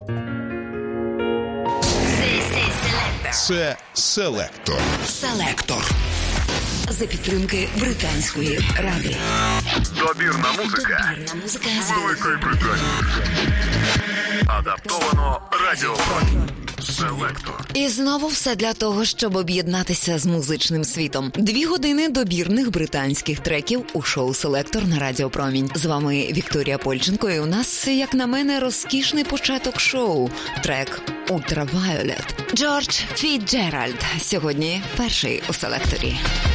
Це «Селектор». «Селектор». За підтримки Британської ради. Добірна музика з Великої Британії. Адаптовано радіофон. «Селектор». І знову все для того, щоб об'єднатися з музичним світом. 2 години добірних британських треків у шоу «Селектор» на Радіо Промінь. З вами Вікторія Польченко, і у нас, як на мене, розкішний початок шоу. Трек «Ultraviolet». Джордж Фіцджеральд сьогодні перший у «Селекторі».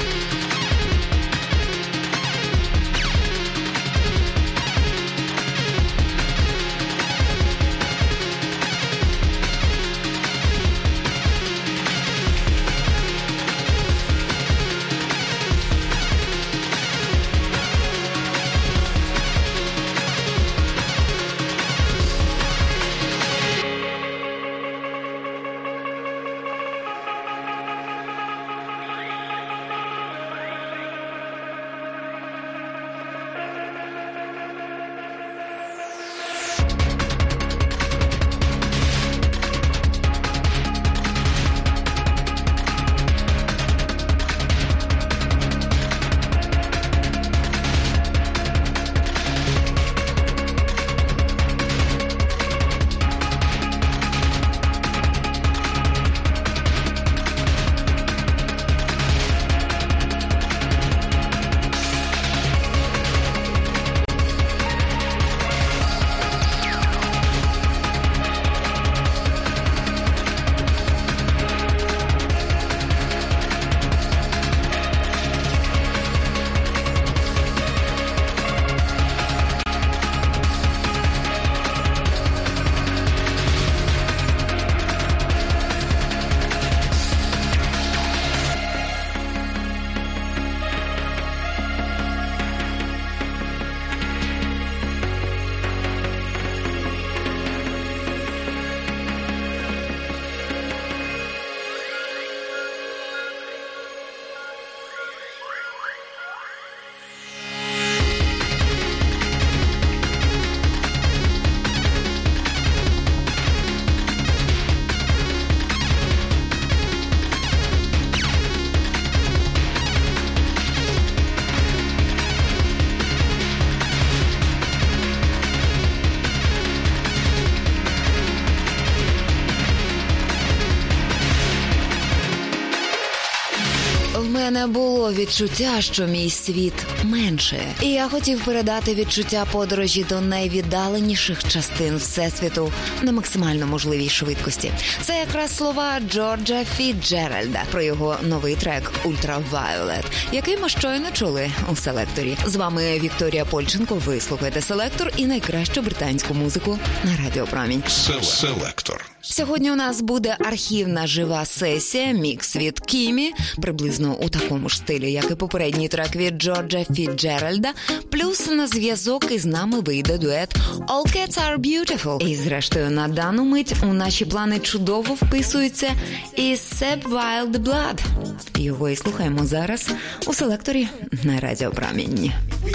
У мене було відчуття, що мій світ менше. І я хотів передати відчуття подорожі до найвіддаленіших частин Всесвіту на максимально можливій швидкості. Це якраз слова Джорджа Фіцджеральда про його новий трек «Ultraviolet», який ми щойно чули у «Селекторі». З вами Вікторія Польченко. Ви слухаєте «Селектор» і найкращу британську музику на Радіо Промінь. «Селектор». Сьогодні у нас буде архівна жива сесія, мікс від Кімі, приблизно у такому ж стилі, як і попередній трек від Джорджа Фіцджеральда, плюс на зв'язок із нами вийде дует «All Cats Are Beautiful». І зрештою на дану мить у наші плани чудово вписується і Seb Wild Blood. Його і слухаємо зараз у «Селекторі» на Радіо Промінь.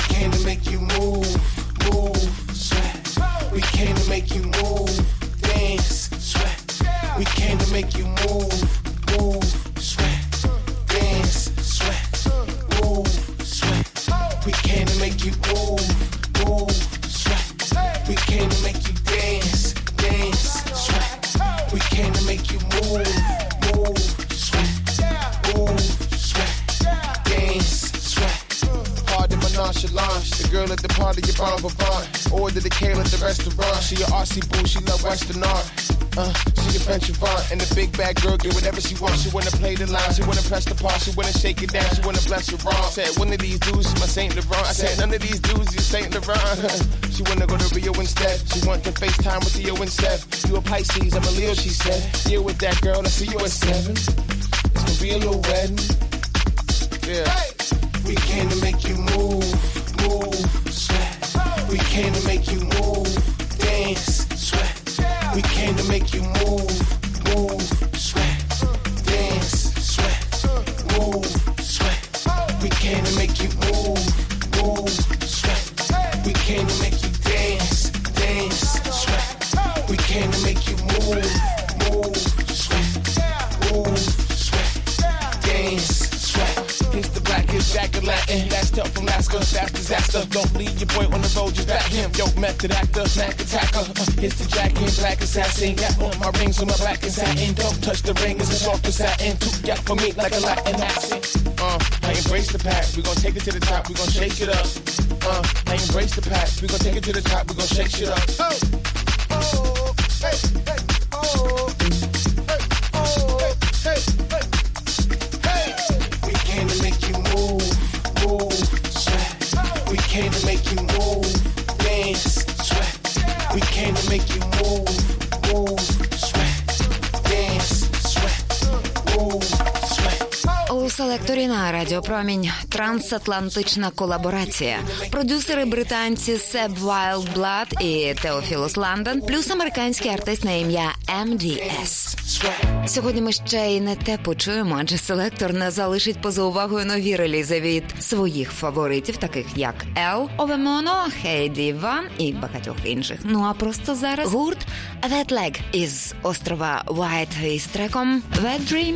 We came to make you move, move, sweat, dance, sweat, move, sweat. We came to make you move, move, sweat. We came to make you dance, dance, sweat. We came to make you move, move, sweat, move, sweat, dance, sweat. Pardon my nonchalance, the girl at the party, you bon vivant. Order the kale at the restaurant. She a RC boo, she love Western art. She a French Avant, and the big bad girl get whatever she wants. She wanna play the line, she wanna press the part, she wanna shake it down, she wanna bless her wrong. Said one of these dudes is my Saint Laurent. I said none of these dudes is Saint Laurent. She wanna go to Rio instead. She want to FaceTime with Theo instead. You a Pisces, I'm a Leo, she said. Deal with that girl, I see you at 7. It's gonna be a little wedding. Yeah. Hey. We came to make you move, move, sweat. We came to make you move, dance, sweat. We came to make you move, move, sweat, dance, sweat, move, sweat. We came to make you move, move, sweat. We came to make you dance, dance, sweat. We came to make you you move, move, sweat, move, sweat, dance, sweat. It's the blackest jacket Latin. Last up from Alaska, that's disaster. Don't leave your boy on the road, just back him. Yo, method actor, snack attacker. It's the jacket, black assassin. Got on my rings on my black and satin. Don't touch the ring, it's a softer satin. Too got for me like a Latin accent. I embrace the pack, we gon' take it to the top, we gon' shake shit up. I embrace the pack, we gon' take it to the top, we gon' shake shit up. Oh, oh, hey, hey, oh, hey, oh, hey, hey, hey. We came to make you move, move, sweat. We came to make you move, dance, sweat. We came to make you move, move, sweat, dance, sweat, move, sweat. У селекторі на Радіо Промінь трансатлантична колаборація. Продюсери британці Себ Вайлдблад і Теофілос Лондон, плюс американський артист на ім'я MDS. Сьогодні ми ще й не те почуємо, адже селектор не залишить поза увагою нові релізи від своїх фаворитів, таких як Ел, Овемоно, Хейді Ван і багатьох інших. Ну а просто зараз гурт Wet Leg із острова White із треком Wet Dream.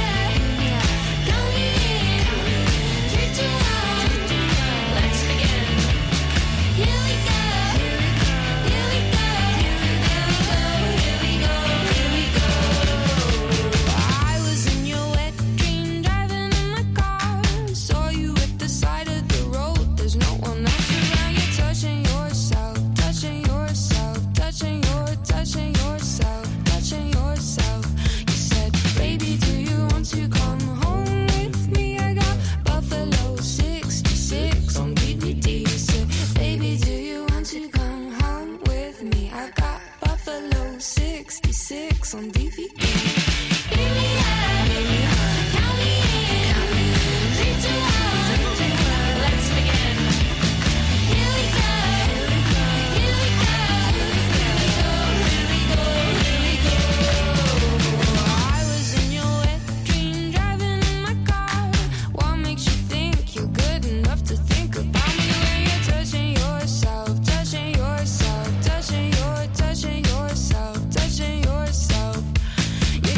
On DVD. Yourself,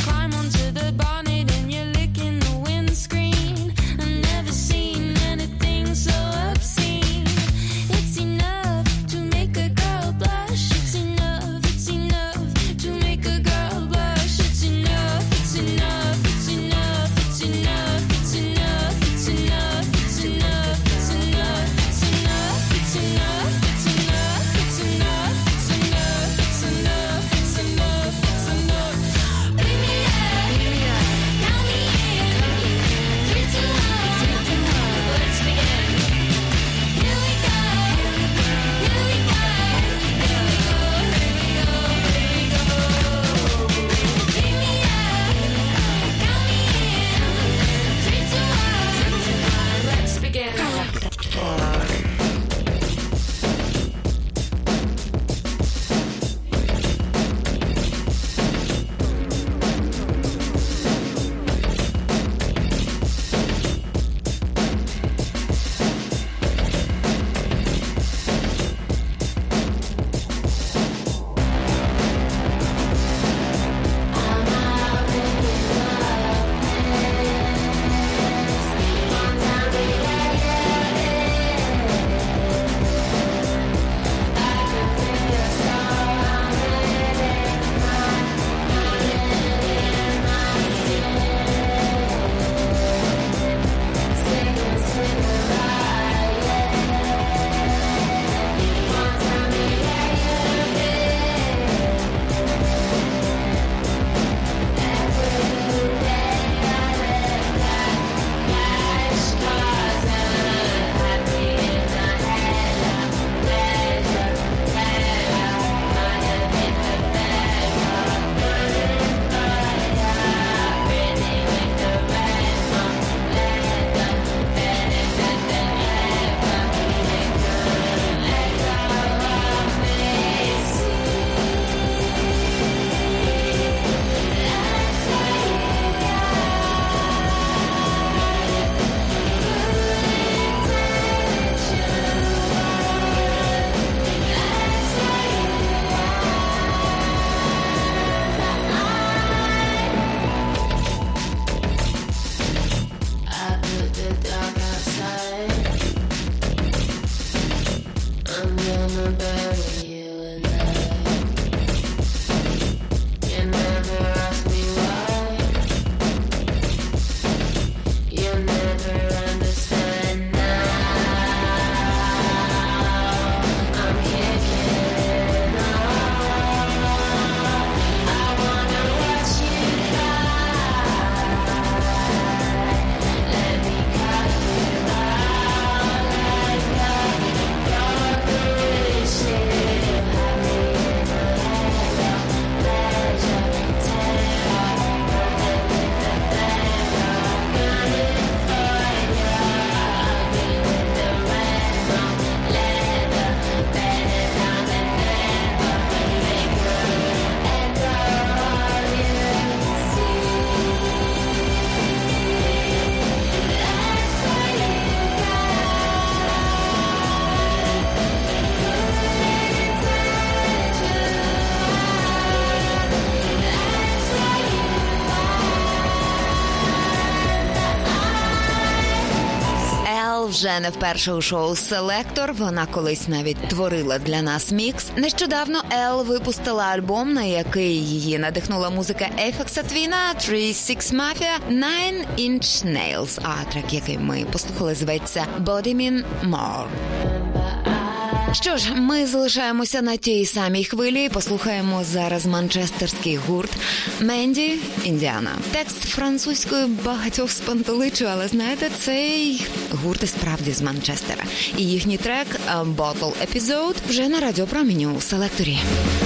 вже не вперше у шоу «Селектор». Вона колись навіть творила для нас мікс. Нещодавно Ел випустила альбом, на який її надихнула музика Aphex Twin, 3-6 Mafia, 9-Inch Nails. А трек, який ми послухали, зветься «Body Mean More». Що ж, ми залишаємося на тій самій хвилі і послухаємо зараз манчестерський гурт «Менді Індіана». Текст французькою багатьох спантеличує, але знаєте, цей гурт і справді з Манчестера. І їхній трек «Bottle Episode» вже на радіопроміню у «Селекторі».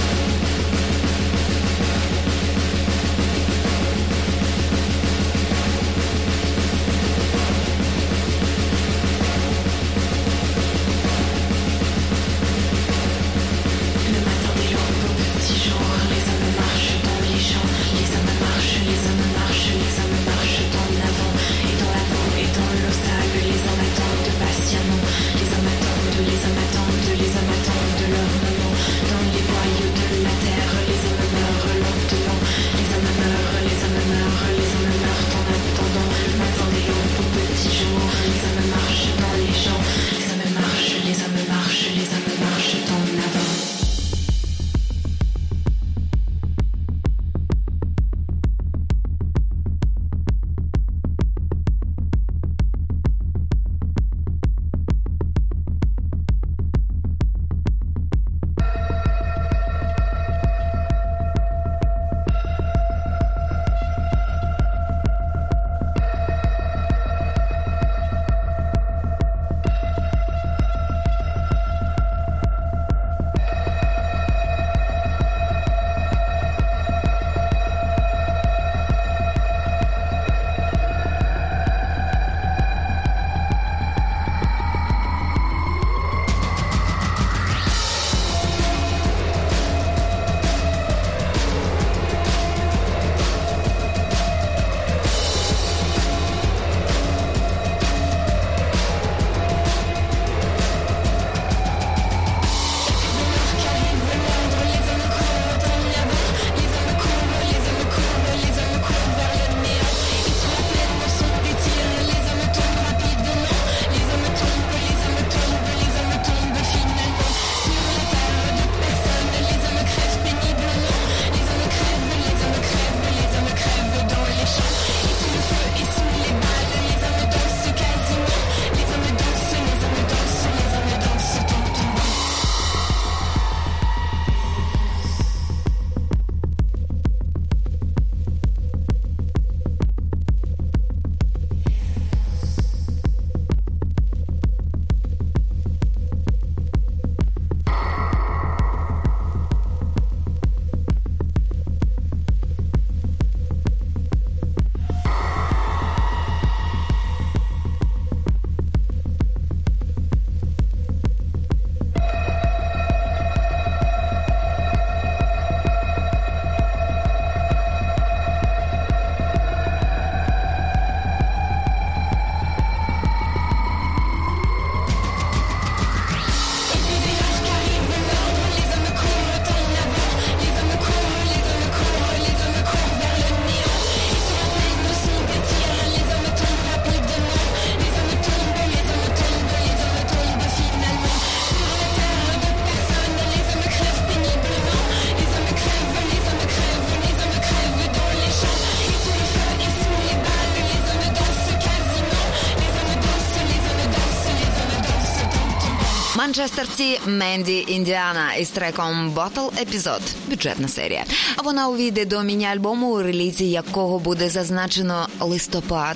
Манчестерці Менді Індіана із треком «Bottle Episode» – бюджетна серія. А вона увійде до міні-альбому, у релізі якого буде зазначено листопад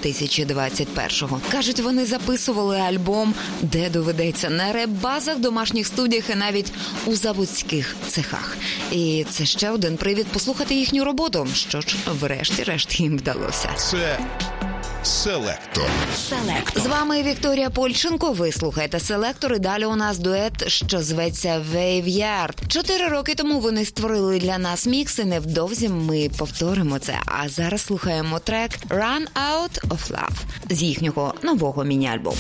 2021-го. Кажуть, вони записували альбом, де доведеться на реп-базах, домашніх студіях і навіть у заводських цехах. І це ще один привід послухати їхню роботу. Що ж, врешті-решт їм вдалося. Це «Селектор». З вами Вікторія Польченко. Ви слухаєте «Селектор», і далі у нас дует, що зветься «Waveyard». 4 роки тому вони створили для нас мікс, і невдовзі ми повторимо це. А зараз слухаємо трек «Run Out of Love» з їхнього нового міні-альбому.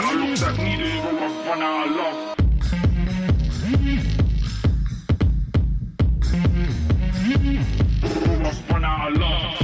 I looked at me, they go up, run out of love. Go up, run out of love.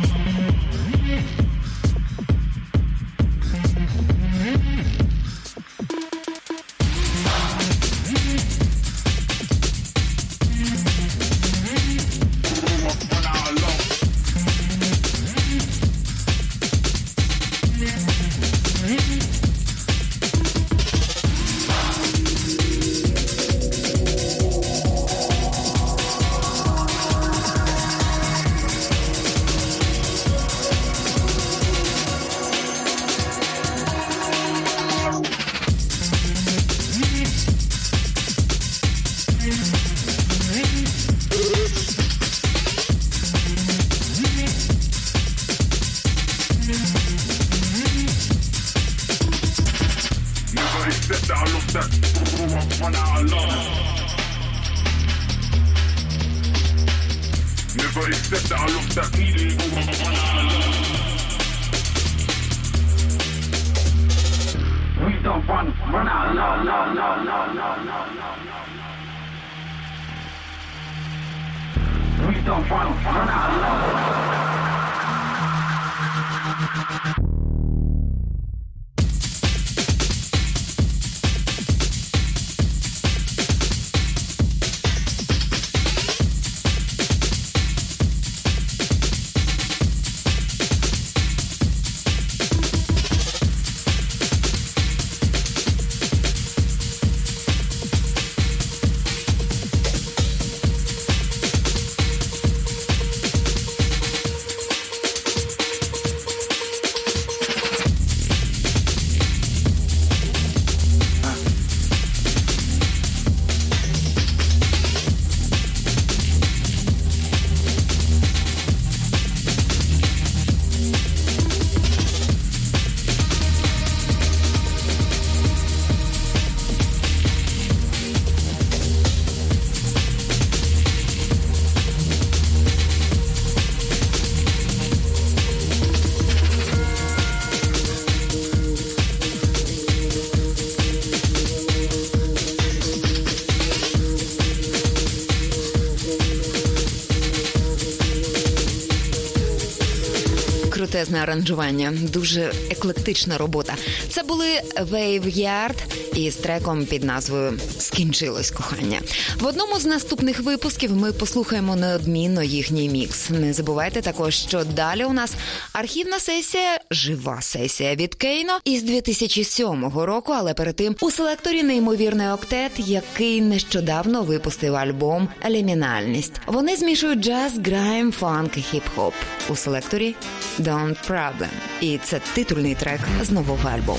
Крутезне аранжування, дуже еклектична робота. Це були Waveyard із треком під назвою «Скінчилось кохання». В одному з наступних випусків ми послухаємо неодмінно їхній мікс. Не забувайте також, що далі у нас архівна сесія, жива сесія від Кейно із 2007 року, але перед тим у селекторі неймовірний октет, який нещодавно випустив альбом «Лімінальність». Вони змішують джаз, грайм, фанк і хіп-хоп. У селекторі «Don't Problem». І це титульний трек з нового альбому.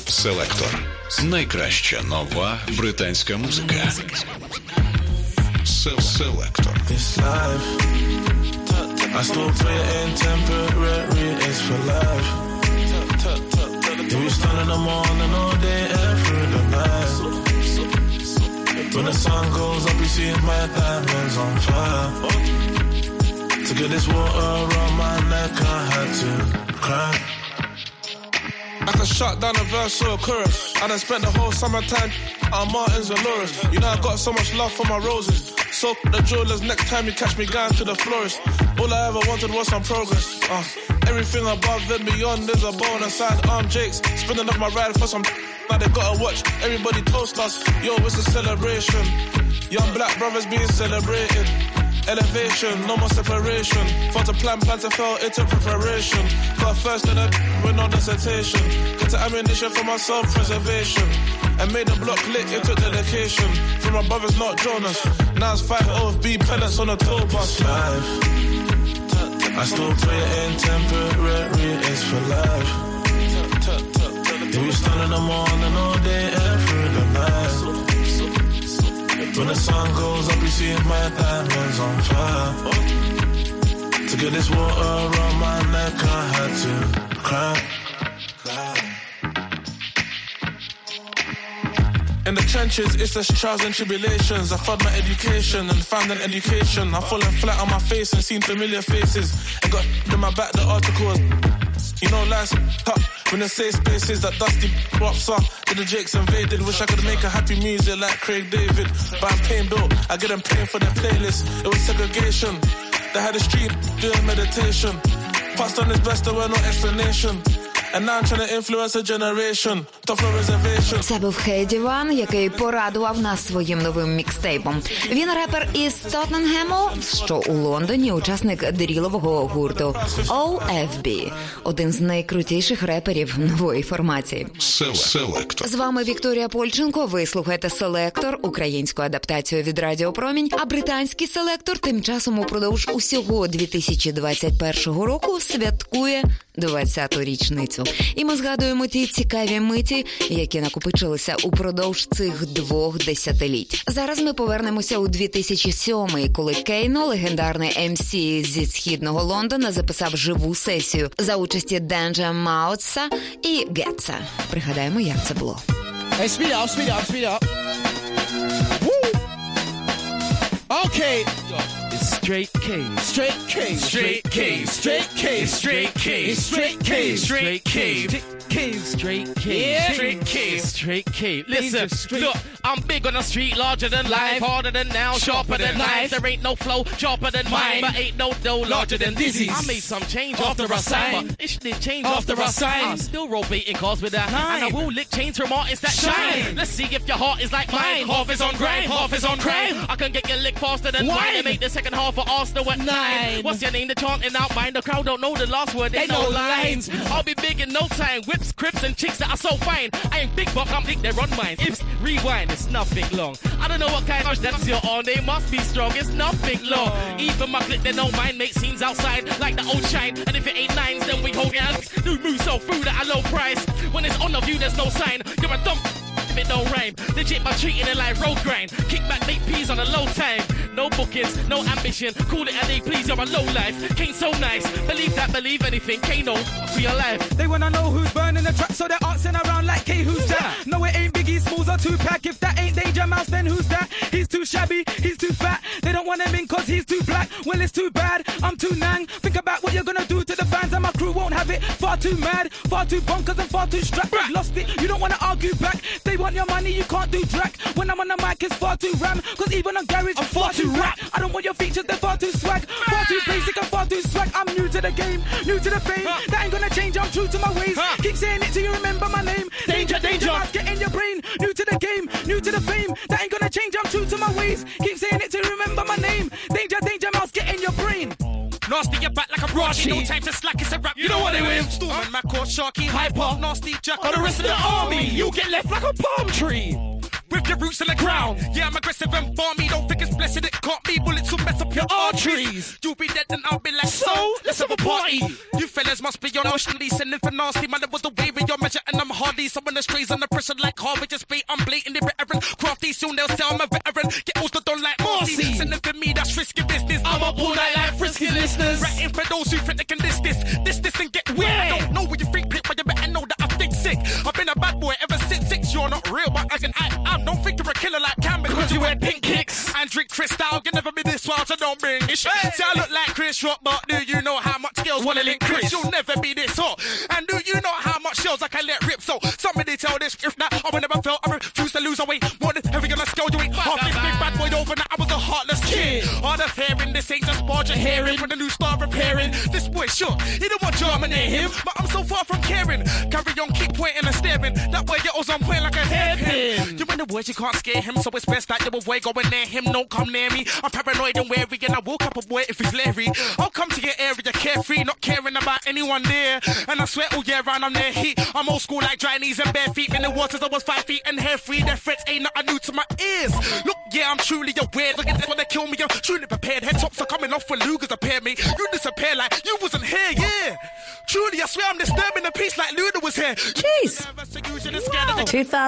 Селектор. Найкраща нова британська музика. Селектор. This life, I still pray in temporary, it's for life. Do we stand in the morning all day and through the night? When the sun goes up, you see my diamonds on fire. To get this water around my neck, I had to cry. I could shut down a verse or a chorus. I done spent the whole summertime on Martins and Laura's. You know I got so much love for my roses. So the jewelers, next time you catch me going to the florist. All I ever wanted was some progress. Everything above and beyond is a bonus. Side arm Jakes, spinning off my ride for some. Now they gotta watch everybody toast us. Yo, it's a celebration. Young black brothers being celebrated. Elevation, no more separation. For to plan to fail, it took preparation. Got first in it with no dissertation. Get the ammunition for my self-preservation. And made the block lit, it took dedication. For my brothers, not Jonas. Now it's 5 OFB pellets on a tour bus. Life, I still pray in temporary, it's for life. Do we stand in the morning all day and through the night? When the sun goes up, you see my diamonds on fire. To get this water around my neck, I had to cry. In the trenches, it's the trials and tribulations. I fought my education and found an education. I've fallen flat on my face and seen familiar faces. And got in my back the articles. You know, life's tough when the safe spaces that dusty props up. Did the Jakes invaded? Wish I could make a happy music like Craig David. But I'm paying bill, I get them paying for their playlist. It was segregation. They had a street doing meditation. Passed on his best, there were no explanation. And now I'm trying to influence a generation. Tough no reservation. Це був Хейді Ван, який порадував нас своїм новим мікстейпом. Він репер із Тоттенгему, що у Лондоні, учасник дрілового гурту OFB. Один з найкрутіших реперів нової формації. Селектор. З вами Вікторія Польченко. Ви слухаєте «Селектор», українську адаптацію від Радіо Промінь. А британський «Селектор» тим часом упродовж усього 2021 року святкує 20-ту річницю. І ми згадуємо ті цікаві миті, які накопичилися упродовж цих 2 десятиліть. Зараз ми повернемося у 2007-й, коли Кейно, легендарний МС зі східного Лондона, записав живу сесію за участі Денджа Маутса і Гетса. Пригадаємо, як це було. Hey, speed up, speed up, speed up. Woo! Okay. It's straight K. Straight K. Straight K. Straight K. Straight K. Straight K. Straight K. Straight K. Yeah. Straight K. Straight K. Listen, look, I'm big on the street, larger than life, harder than now, sharper than knife. There ain't no flow, sharper than mine, but ain't no dough larger than Dizzy's. I made some change after I signed, but it didn't change after I signed. I'm still rotating cars with that, and I will lick chains from artists that shine. Let's see if your heart is like mine. Half is on grind, half is on crime. I can get your lick faster than mine and make the second half of Arsenal at 9. What's your name? The chanting out mine. The crowd don't know the last word. They know lines. I'll be big in no time. Whips, crips, and chicks that are so fine. I ain't big, but I'm big. They run mine. Ifs, rewind. It's nothing long. I don't know what kind of dance you're on. They must be strong. It's nothing long. Even my clique, they don't mind. Make scenes outside like the old shine. And if it ain't nines, then we hold hands. New moves so food at a low price. When it's on the view, there's no sign. You're a dump. If it don't rhyme, legit by treating it like road grind. Kick back, make peas on a low time. No bookings, no ambition. Call it as they please, you're a low life. Kane so nice, believe that, believe anything. Kano, for your life. They wanna know who's burning the track, so they're asking around like, K, who's that? No, it ain't Biggie Smalls or Tupac. If that ain't Danger Mouse, then who's that? He's too shabby, he's too fat. They don't want him in cause he's too black. Well, it's too bad, I'm too nang. Think about what you're gonna do to the fans, and my crew won't have it. Far too mad, far too bonkers, and far too strapped. Lost it, you don't wanna argue back. They want your money, you can't do drag. When I'm on the mic, it's far too ram. Cause even on garage, I'm far too rap. I don't want your features, they're far too swag. Far too basic and far too swag. I'm new to the game, new to the fame. That ain't gonna change, I'm true to my ways. Keep saying it till you remember my name. Danger, danger, mouth, get in your brain. New to the game, new to the fame. That ain't gonna change, I'm true to my ways. Keep saying it till you remember my name. Danger, danger, mouse, get in your brain. Nasty, you're back like a Rashi. No time to slack, it's a rap. You know what they win. Storm and Mac or Sharky, Hyper, Nasty Jack, or the rest of the army. You get left like a palm tree. with your roots in the ground. Yeah, I'm aggressive and balmy, don't think it's blessed, it caught me. Bullets will mess up your arteries. You'll be dead and I'll be like, so let's have a party. You fellas must be emotionally sending for nasty. Man, it was the way with your measure and I'm hardy. Someone that strays under pressure like Harvard, just bait, I'm blatantly veteran. Crafty, soon they'll say I'm a veteran. Get all the done like Marcy. Sending for me, that's risky business. I'm up all night like frisky listeners. Ratting for those who think they can this and get weird. I don't know what you think, but you better know that I think sick. I've been a bad boy ever since 6. You're not real, but I don't think you're a killer like Cam because you wear pink kicks and drink Crystal. You'll never be this wild, so don't bring it. See, I look like Chris Rock, but do you know how much girls wanna link Chris? You'll never be this hot. And do you know how much shells I can let rip? So somebody tell this if not, I will never felt. I refuse to lose away. More than heavy on a scale, you ain't half this big bad boy over. Now I was a heartless kid. Hard of hearing, this ain't just barge of hearing. When the new star repairing, this boy shook. He don't want German in him, but I'm so far from caring. Carry on, keep pointing and staring. That boy gets on point like a hairpin. You in the words, you can't scare him, so it's best that you avoid going near him. Don't come near me. I'm paranoid and wary, and I woke up a boy if he's leery. I'll come to your area carefree, not caring about anyone there. And I swear all year round I'm near heat. I'm old school like dry knees and bare feet. In the waters I was 5 feet and hair free. Their threats ain't nothing new to my ears. Look, yeah, I'm truly aware. Look at this when they kill me, I'm truly prepared. Head tops are coming off when Luger's appear me. You disappear like you wasn't here, yeah. Truly, I swear I'm disturbing the peace like Luda was here. Jeez. Wow.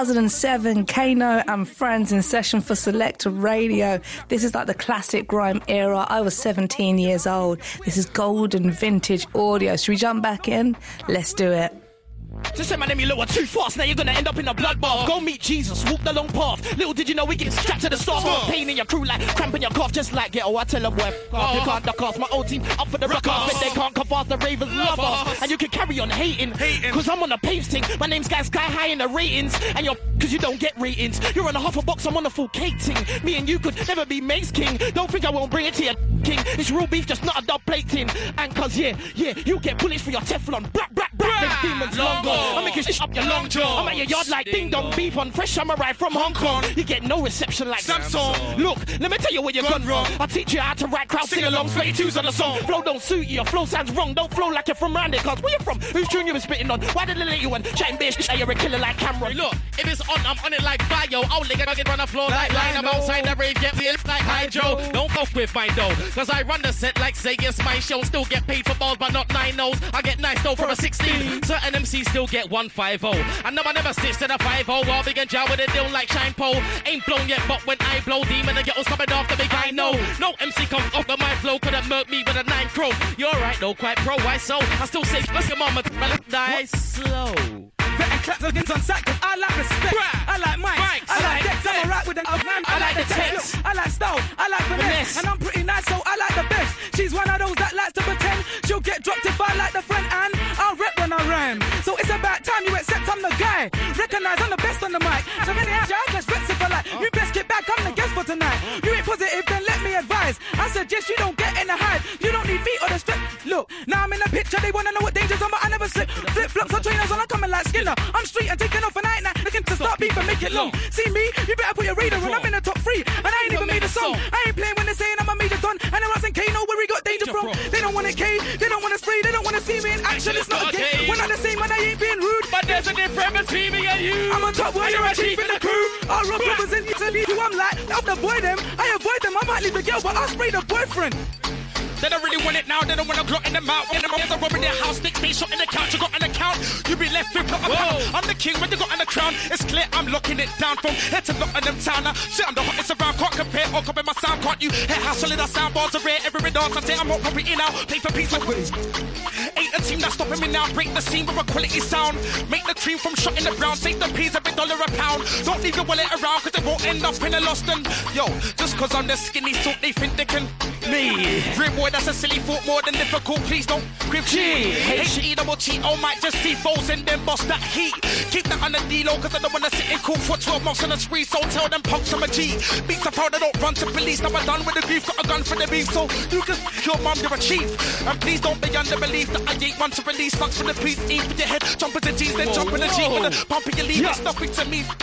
2007, Kano and Friends in session for Selector Radio. This is like the classic grime era. I was 17 years old. This is golden vintage audio. Should we jump back in? Let's do it. Just say my name, you little too fast. Now you're gonna end up in a bloodbath. Go meet Jesus, walk the long path. Little did you know we get strapped to the start. Pain in your crew like cramping your cough. Just like ghetto, I tell them boy, you can't duck off. My old team up for the ruck off. But they can't come fast, the Ravens love us. And you can carry on hating. Cause I'm on the paves thing. My name's sky high in the ratings. And you're cause you don't get ratings. You're on a half a box, I'm on a full cake ting. Me and you could never be Mace King. Don't think I won't bring it to your king. It's real beef, just not a dub plate tin. And cause yeah, you get bullets for your Teflon. Brak. Them demons long gone. I'm making shit up your long jaw. I'm at your yard like ding dong beef on fresh samurai from Hong Kong. You get no reception like Samsung. Look, let me tell you where you're gone wrong. I'll teach you how to write crowd sing along 32s on the song. Flow don't suit you, your flow sounds wrong. Don't flow like you're from round it. Cause where you from? Whose tune you been spitting on? Why did they let you on? Chatting bitch, you're a killer like Cameron. Look, if it's on, I'm on it like bio. I'll lick it, I'll get on the floor like line. I'm outside the rave, get me like Hydro. Don't off with my dough. Cause I run the set like say it's my show. Still get paid for balls, but not 9-0s. I get nice though from a 16. Certain MCs still get 150. And no, I never stitched to the 5-0. I'll begin jail with a deal like Shine Pole. Ain't blown yet, but when I blow, demon and girls coming off the big I know. No MC comes off the my flow, couldn't murk me with a 9 crow. You're right, though, quite pro, why so? I still say, let's your mama, die slow. Better clap against on sack, cause I like respect. I like mics, I like decks, I'm alright with them. I like the text, I like style, I like finesse. And I'm pretty nice, so I like the best. She's one of those that likes to pretend she'll get dropped if I like the friend, and I'll rep when I rhyme. So it's about time you accept I'm the guy. Recognize I'm the best on the mic. So many I just flex if I like. You best get back, I'm the guest for tonight. You ain't positive, then let me advise. I suggest you don't get in the hype. You don't need me or the strip. Look, now I'm in the picture, they wanna know what dangers I'm, but I never slip. Flip-flops or trainers on, I'm coming like Skinner. I'm street and taking off a night now, looking to start beef and make it long. See me? You better put your reader on, I'm in the top 3. And I ain't even made a song. I ain't playing when they're saying I'm a major don. And they're asking K, know where we got danger from. They don't want it K, they don't want to spray, they don't want to see me in action, it's not a game. We're not the same and I ain't being rude. But there's a difference between me and you. I'm a top boy, you're a chief in the crew. I'll rob brothers in Italy who I'm like, I'll avoid them, I avoid them, I might leave the girl, but I'll spray the boyfriend. They don't really want it now, they don't want to glot in the mouth. When the moms are robbing their house, sticks being shot in the couch. You got an account, you be left with not a pound. I'm the king when you got on the crown. It's clear I'm locking it down from head to lot of them town. Now, shit, I'm the hottest around, can't compare or copy my sound, can't you? Hear how solid our sound bars are rare, every dance I say I'm not property now. Play for peace like Willie. Ain't a team that's stopping me now. Break the scene with a quality sound. Make the cream from shot in the brown. Save the peas every $1 a pound. Don't leave your wallet around cause it won't end up in a lost and yo, just cause I'm the skinny sort they think they can me. Real boy, that's a silly thought more than difficult. Please don't grip G. H-E-double-T, oh might just see foes and then bust that heat. Keep that on the D-low cause I don't wanna sit in cool for 12 months on a spree. So tell them punks I'm a G. Beats are proud I don't run to police. Now I'm done with the grief, got a gun for the beef. So you can your mum, you're a chief. And please don't be under belief that I ain't one to release. Slugs from the police, eat with your head, jump into G's, then jump in the G with the pump in your leave. It's nothing to me.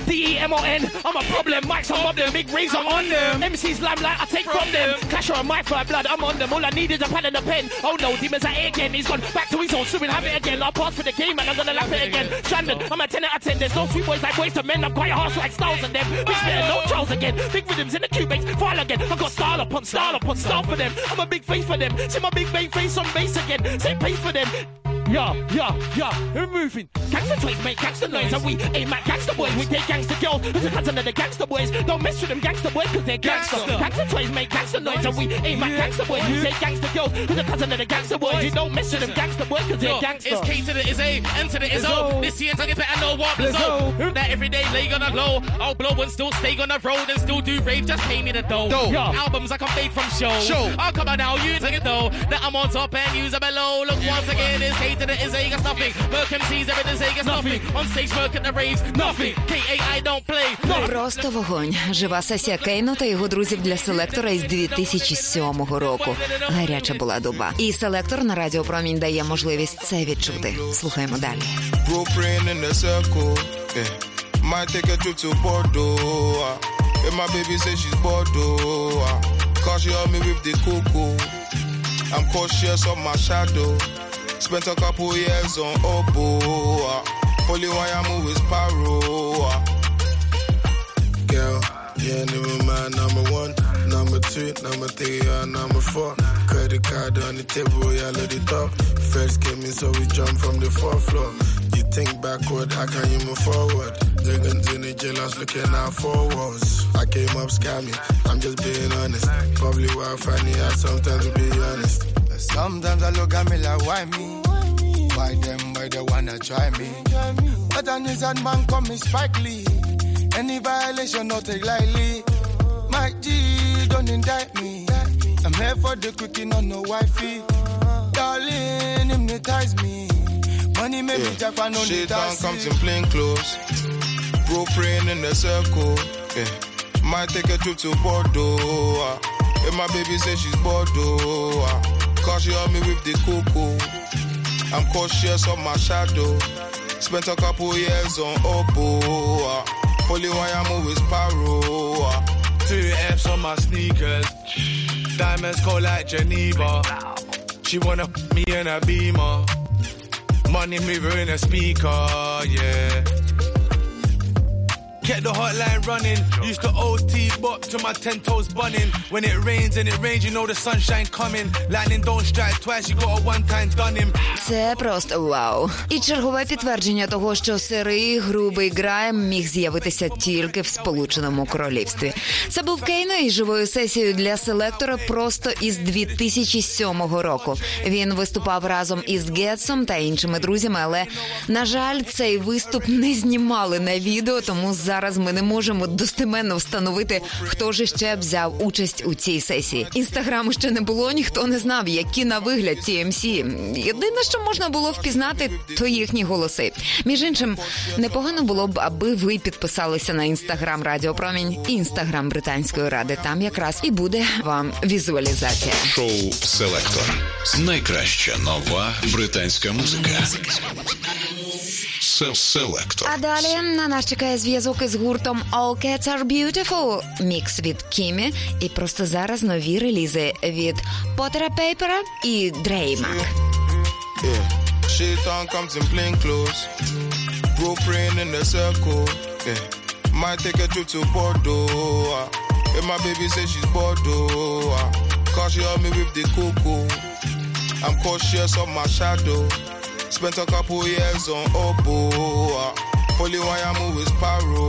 DEMON, I'm a problem. Mics on mob them, big razor on them. MCs limelight, I take from them. Clash on my fire blood, I'm on them. All I need is a pad and a pen. Oh no, demons are here again. He's gone back to his own swimming habit again. I'll pass for the game and I'm gonna lap it again. Stranded, I'm a 10 out of 10. There's no sweet boys like boys to men. I'm quite harsh like styles and them. Big spit no Charles again. Big rhythms in the Cubase, file again. I got style upon style upon style for them. I'm a big face for them. See my big face on bass again. Same pace for them. Yeah, we're moving. Gangster toys make gangster noise, and we ain't like gangster boys. We take gangster girls, who's the cousin of the gangster boys. Don't mess with them gangster boys, cause they're gangster. Gangster toys make gangster noise, and we ain't like gangster boys. We take gangster girls, who's the cousin of the gangster boys. You don't mess with them gangster boys, cause they're gangster. It's K to the is A, N to the is O. This year's I get better, know what blow. That every day lay on a low. I'll blow and still stay on the road and still do rave. Just pay me the dough. Albums I can fade from show. I'll come on now, you take it though. That I'm on top and you are below. Look once again, it's K to the is A, got nothing. Merc MCs, everything say it's nothing. On stage, Merc at the raves, nothing. K.A.I. don't play. Просто вогонь. Жива сесія Кейно та його друзів для селектора із 2007 року. Гаряча була доба. І селектор на Радіо Промінь дає можливість це відчути. Слухаємо далі. Might take a trip to Bordeaux. If my baby says she's Bordeaux, cause she help me with the cuckoo. I'm cautious of my shadow. Spent a couple years on Oppo. Only one I move is Paro. Girl, you ain't even my number one, number two, number three, or number four. Credit card on the table, yeah, let it up. First came in, so we jump from the fourth floor. You think backward, how can you move forward? The guns in the jailhouse looking out for walls. I came up scamming, I'm just being honest. Probably why I find it hard sometimes to be honest. Sometimes I look at me like, why me? Why them, why they wanna try me? But an innocent man call me Spike Lee. Any violation, not take lightly. My G, don't indict me. I'm here for the quickie, not no wifey. Darling, hypnotize me. Money made me jackpot, no need to see. Shit comes in plain clothes. Bro praying in the circle. Might take a trip to Bordeaux. If my baby says she's Bordeaux, cause she help me with the cuckoo. I'm cautious of my shadow. Spent a couple years on Oppo. Only one I move is Paro. 2 F's on my sneakers. Diamonds cold like Geneva. She wanna me in a Beamer. Money mover in a speaker, yeah. Kept the hotline running. Used to OT bop to my 10 toes bunning. When it rains and it rains, you know the sunshine coming. Lightning don't strike twice, you got a one time done him. Це просто вау. І чергове підтвердження того, що сирий, грубий грайм міг з'явитися тільки в Сполученому Королівстві. Це був Кейно із живою сесією для селектора просто із 2007 року. Він виступав разом із Гетсом та іншими друзями, але, на жаль, цей виступ не знімали на відео, тому зараз ми не можемо достеменно встановити, хто ж ще взяв участь у цій сесії. Інстаграму ще не було, ніхто не знав, які на вигляд ці МС. Єдине, що можна було впізнати, то їхні голоси. Між іншим, непогано було б, аби ви підписалися на Інстаграм Радіо Промінь і Інстаграм Британської Ради. Там якраз і буде вам візуалізація. Шоу «Селектор». Найкраща нова британська музика. Селектор. А далі на нас чекає зв'язок із гуртом All Cats Are Beautiful, мікс від Кімі і просто зараз нові релізи від Potter Payper і Draymak. Shit on comes in plain clothes. Bro praying in the circle. Might take a trip to Bordeaux. If my baby says she's Bordeaux, cause she help me with the cuckoo. I'm cautious of my shadow. Spent a couple years on Oppo. Only one I move is Paro.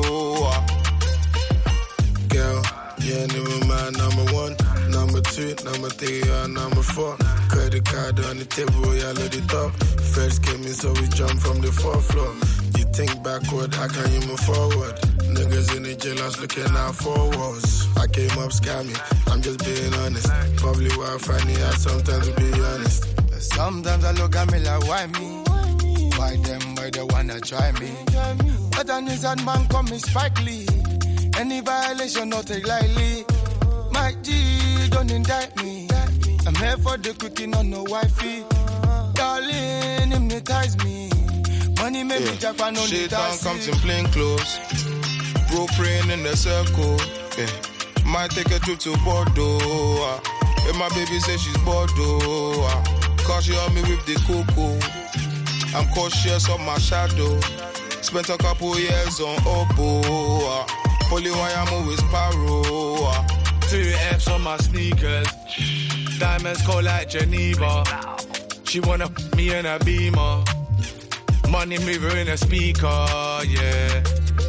Girl, you ain't even my number one, number two, number three, or number four. Credit card on the table, yeah, let it up. First came in, so we jump from the fourth floor. You think backward, how can you move forward? Niggas in the jailhouse looking out for walls. I came up scamming, I'm just being honest. Probably why I find it hard sometimes to be honest. Sometimes I look at me like, why me? Why them, why they wanna try me? But an innocent man call me Spike Lee. Any violation, not take lightly. My G, don't indict me. I'm here for the quickie, not no wifey. Darling, hypnotize me. Money made me jackpot, no need to see. Shit comes in plain clothes. Bro praying in the circle. Yeah. Might take a trip to Bordeaux. If my baby says she's Bordeaux. Cause she on me with the cocoa. I'm cautious of my shadow. Spent a couple years on Oppo. Only why I'm always paro. 2 F's on my sneakers. Diamonds cold like Geneva. She wanna me in a Beamer. Money mover in a speaker, yeah.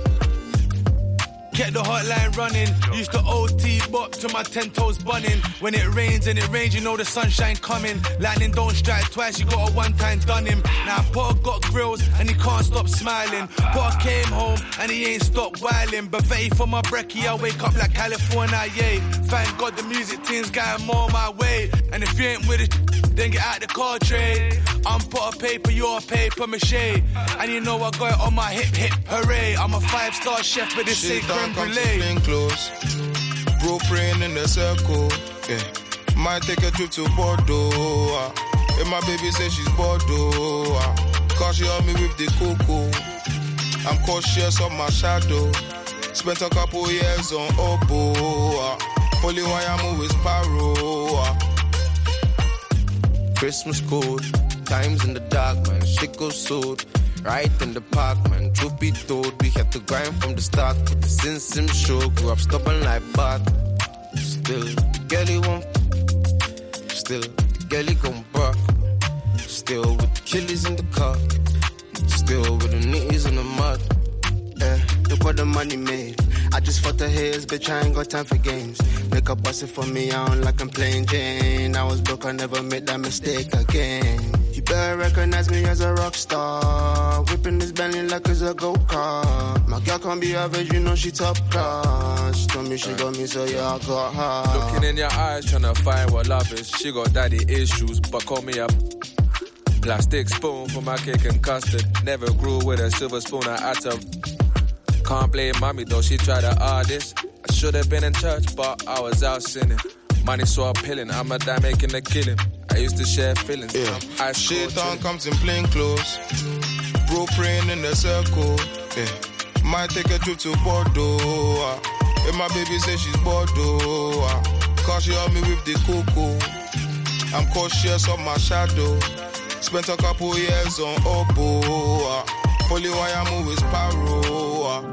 Kept the hotline running. Used to OT bop to my 10 toes bunning. When it rains, you know the sunshine coming. Lightning don't strike twice, you got a one-time done him. Now Paul got grills and he can't stop smiling. Paul came home and he ain't stopped wilding. Buffet for my brekkie, I wake up like California, yay. Thank God the music team's got more my way. And if you ain't with it, then get out the car trade. I'm put a paper, you're a paper mache. And you know I got it on my hip, hip, hooray. I'm a 5-star chef with this sick creme brulee. Close. Bro praying in the circle. Yeah. Might take a trip to Bordeaux. If my baby says she's Bordeaux. Cause she on me with the cocoa. I'm cautious of my shadow. Spent a couple years on Oppo. Only why I'm always paro. Christmas cold, times in the dark, man, shit goes sold. Right in the park, man, truth be told, we had to grind from the start. Put the sim show, grew up stubborn like Bart. Still, girlie won't. Still, girlie gon' bark. Still with the killies in the car. Still with the knees in the mud. Look what the money made. I just fought the haters, bitch, I ain't got time for games. Make up bust it for me, I don't like I'm playing Jane. I was broke, I never made that mistake again. You better recognize me as a rock star. Whipping this Bentley like it's a go-kart. My girl can't be average, you know she top class. She told me she got me, so yeah, I got her. Looking in your eyes, tryna find what love is. She got daddy issues, but call me up. Plastic spoon for my cake and custard. Never grew with a silver spoon, I had to. Can't blame mommy though, she tried the hardest. I should have been in church, but I was out sinning. Money so appealing, I'm a dime making a killing. I used to share feelings. Yeah. Shit on comes in plain clothes. Bro praying in the circle. Yeah. Might take a trip to Bordeaux. If my baby says she's Bordeaux. Cause she on me with the cocoa. I'm cautious of my shadow. Spent a couple years on Oppo. Only why I'm always paro.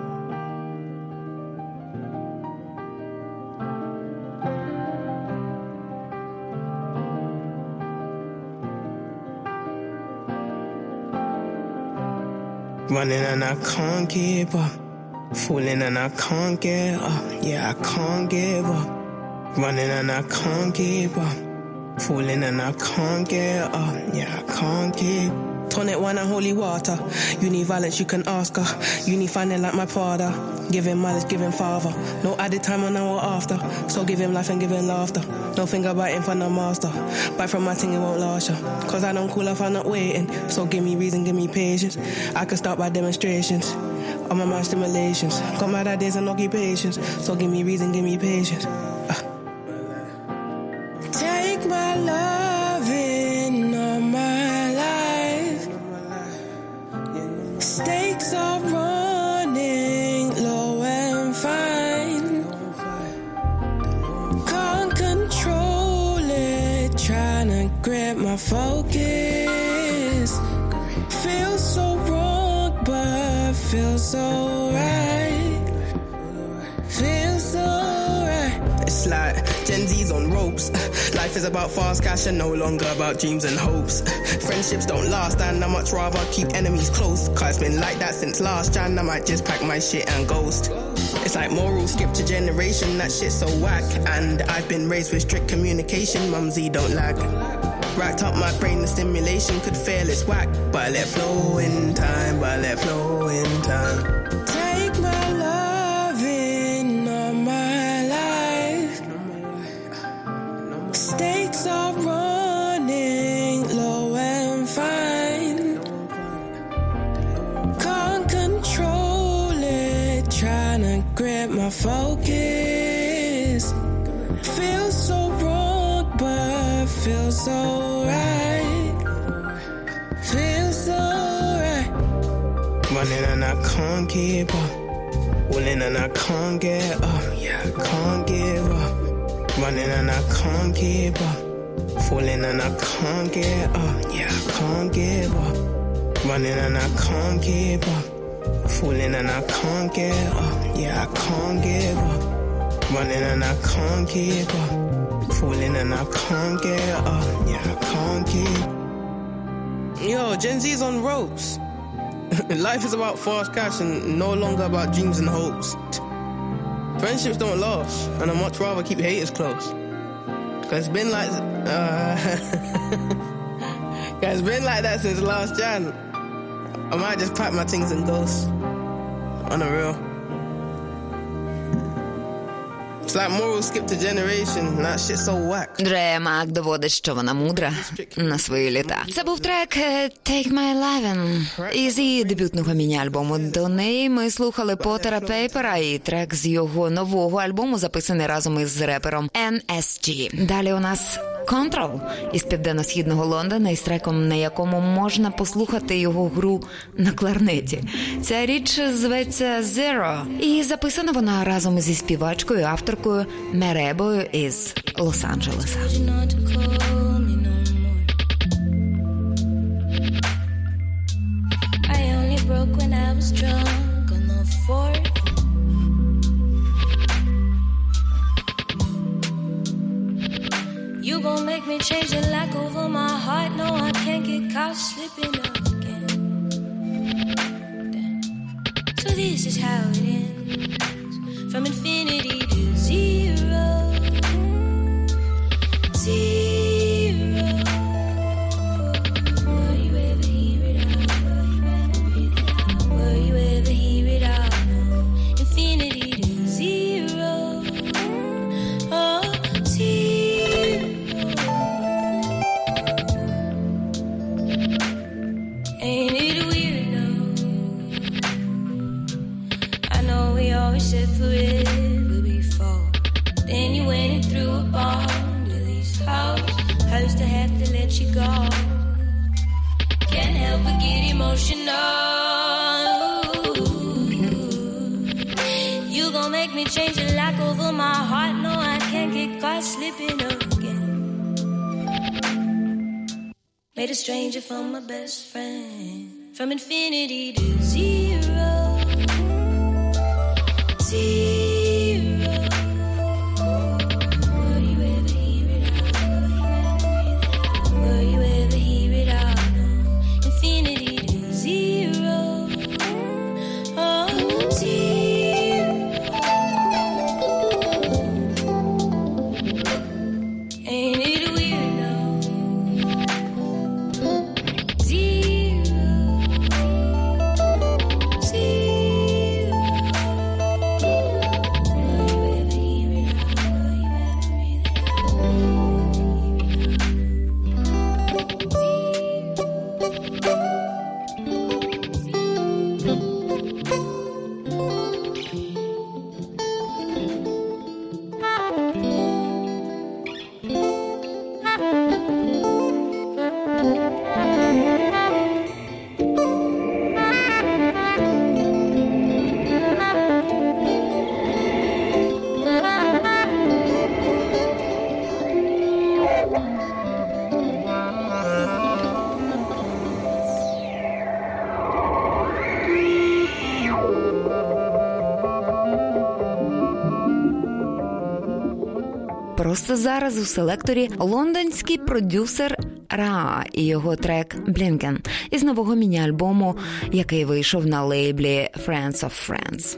Running and I can't give up. Falling and I can't get up. Yeah, I can't give up. Running and I can't give up. Falling and I can't get up. Yeah, I can't give up. Tonic wine and holy water. You need violence, you can ask her. You need finding like my father. Give him mileage, give him father. No added time on hour after. So give him life and give him laughter. No finger biting for the master. Buy from my thing, it won't last ya. Cause I don't cool if I'm not waiting. So give me reason, give me patience. I can start by demonstrations. On my mind stimulations. Got mad ideas and occupations. So give me reason, give me patience. Take my love in all my life. Stakes are running low and fine. Can't control it, trying to grip my focus. Feels so wrong, but feels so right. Feels so right. It's like Gen Z's on ropes. Life is about fast cash and no longer about dreams and hopes. Friendships don't last and I much rather keep enemies close. Cause it's been like that since last Jan. I might just pack my shit and ghost. It's like moral skip to generation, that shit's so whack. And I've been raised with strict communication, mumsy don't lag. Racked up my brain, the stimulation could fail, it's whack. But I let flow in time, but I let flow in time. Take my love in all my life. Stakes are running low and fine. Can't control it, tryna grip my focus. Feels so wrong, but feels so right. Feels so right. Running and I can't keep up. Falling and I can't get up, yeah, I can't give up. Running and I can't give up. Falling and I can't get up, yeah, I can't give up. Running and I can't give up. Falling and I can't get up, yeah, I can't give up. Running and I can't give up. Falling and I can't get up, yeah, I can't give. Yo, Gen Z's on ropes. Life is about fast cash and no longer about dreams and hopes. Friendships don't last, and I'd much rather keep haters close. Cause it's been like it's been like that since last Jan. I might just pack my things and ghost. On the real. It's like moral skip to generation. That shit's so whack. Дре Мак доводить, що вона мудра на свої літа. Це був трек Take My Lovin' із її дебютного міні-альбому. До неї ми слухали Поттера Пейпера і трек з його нового альбому, записаний разом із репером NSG. Далі у нас Control із південно-східного Лондона із треком, на якому можна послухати його гру на кларнеті. Ця річ зветься Zero, і записана вона разом зі співачкою, авторкою Меребою із Лос-Анджелеса. You gon' make me change the lock over my heart. No, I can't get caught slipping again. Damn. So this is how it ends. From infinity to zero. Zero. Will you ever hear it out? Will you ever hear it out? Infinity to zero. Oh, zero. Ain't it weird, no? I know we always said forever before. Then you went and threw a bomb to these hoes. I used to have to let you go. Can't help but get emotional. You gon' make me change the lock over my heart. No, I can't get caught slipping again. Made a stranger from my best friend. From infinity to zero. Zero. Will you ever hear it out? Will you ever hear it out? Infinity to zero. Oh, zero. Ain't it weird, no? Zero. Zero. Просто зараз у селекторі лондонський продюсер Ра і його трек «Blinken» із нового міні-альбому, який вийшов на лейблі Friends of Friends.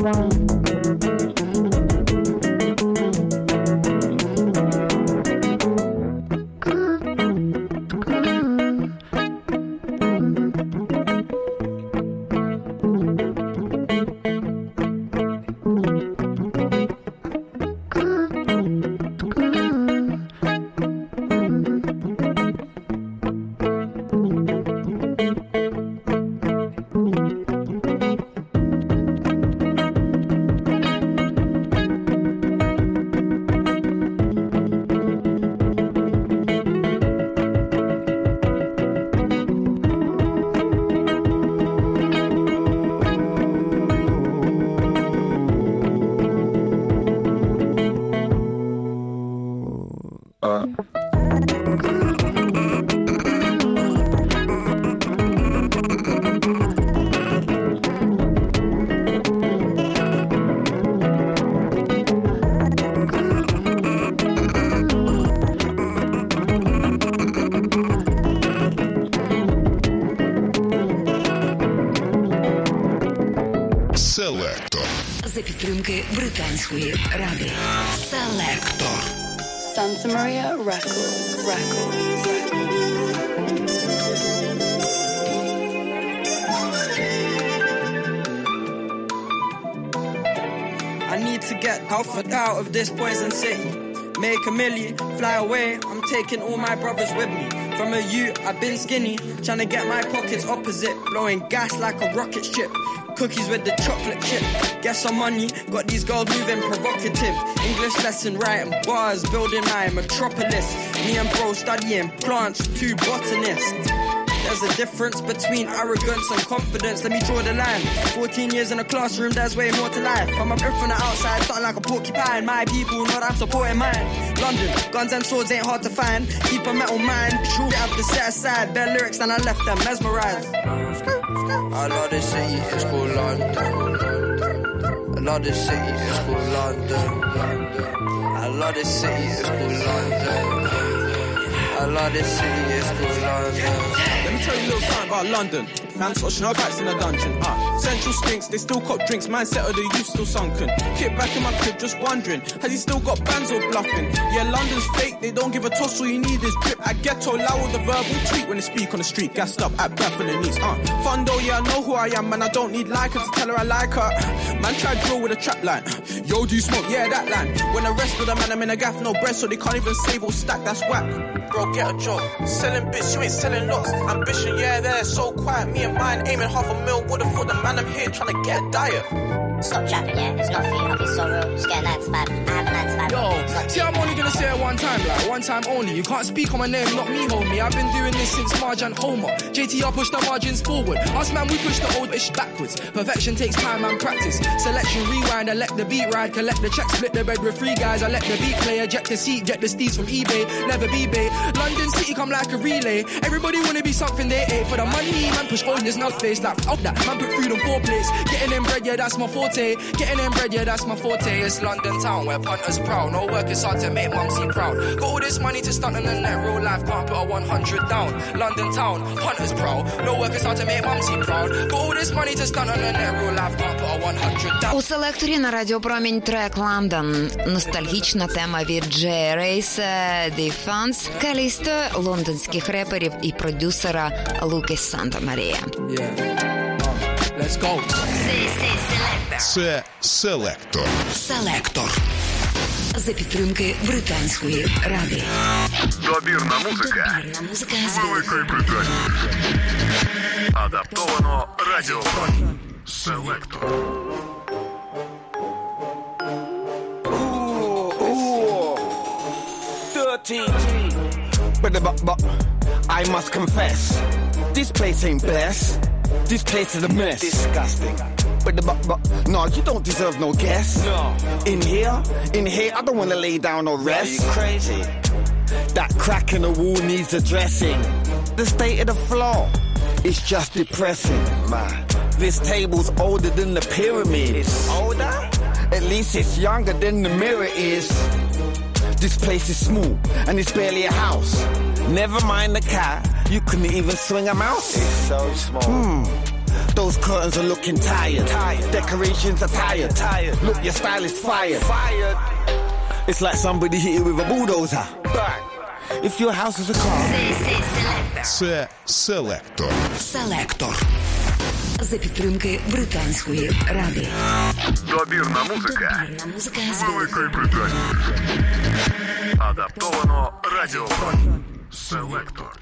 Селектор. За підтримки британської ради. Селектор. Santa Maria Record. I need to get out of this poison city. Make a million, fly away, I'm taking all my brothers with me. From a youth, I've been skinny, trying to get my pockets opposite, blowing gas like a rocket ship. Cookies with the chocolate chip. Get some money, got these girls moving provocative. English lesson, writing bars, building my metropolis. Me and bro studying plants, 2 botanists. There's a difference between arrogance and confidence. Let me draw the line. 14 years in a classroom, there's way more to life. I'm up in from the outside, something like a porcupine. My people know that I'm supporting mine. London, guns and swords ain't hard to find. Keep a metal mind, true have to set aside. Their lyrics and I left them mesmerized. I love this city, it's called London. I love this city, it's called London. I love this city, it's called London. I love this city, it's called London. Let me tell you a little something about London. Fans watching our backs in a dungeon. Central stinks, they still cop drinks. Mindset of the youth still sunken. Kick back in my crib just wondering, has he still got bands or bluffing? Yeah, London's fake, they don't give a toss, all you need is drip. At ghetto, loud with the verbal tweet when they speak on the street. Gassed up, at breath in the knees. Fundo, yeah, I know who I am, man, I don't need likers to tell her I like her. Man, try drill with a trap line. Yo, do you smoke? Yeah, that line. When the rest of the man, I'm in a gaff, no breath, so they can't even save or stack, that's whack. Bro, get a job. Selling bits, you ain't selling lots. Ambition, yeah, they're so quiet. Me and mine aiming $500,000. Would've thought the man I'm here trying to get a diet. Stop trapping, yeah? It's not for you, I'll be so real. Just get a 9 to 5. I have a 9 to 5. Yo, see, I'm only gonna say it one time, like, one time only. You can't speak on my name, not me, homie. I've been doing this since Marge and Homer. JTR push the margins forward. Us, man, we push the old ish backwards. Perfection takes time and practice. Selection, rewind, I let the beat ride. Collect the check, split the bed with 3 guys. I let the beat play, eject the seat, jet the steeds from eBay. Never be bait. London City come like a relay. Everybody wanna be something they ate. For the money, man, push on, there's no face. Like, out that, man, put food on 4 plates. Getting in bread, yeah, that's my forte. Getting in bread, yeah, that's my forte. It's London town where punters proud. No work is hard to make mum seem proud. Got all this money to stunt on the net. Real life can't put a 100 down. London town, punters proud. No work is hard to make mum seem proud. Got all this money to stunt on the net. Real life can't put a 100 down. У селекторі на Радіопромінь трек «Лондон». Ностальгічна тема від Джей Рейса, The Fans, Калісто, лондонських реперів і продюсера Луки Санта-Марія. Let's go. Це Селектор. Селектор. За підтримки британської ради. Добірна музика. Добірна музика з Великої Британії. Адаптовано Радіопромінь. Селектор. But I must confess, this place ain't blessed. This place is a mess. Disgusting. But no, you don't deserve no guest. No. In here, I don't want to lay down or rest. Are you crazy? That crack in the wall needs addressing. The state of the floor is just depressing. Man, this table's older than the pyramid. It's older? At least it's younger than the mirror is. This place is small and it's barely a house. Never mind the cat, you couldn't even swing a mouse. It's so small. Those curtains are looking tired. Decorations are tired. Look, your style is fired. It's like somebody hit you with a bulldozer. If your house is a car. Це Селектор. Селектор. За підтримки Британської ради. Добірна музика з Великої Британії. Адаптовано радіопрограм Селектор.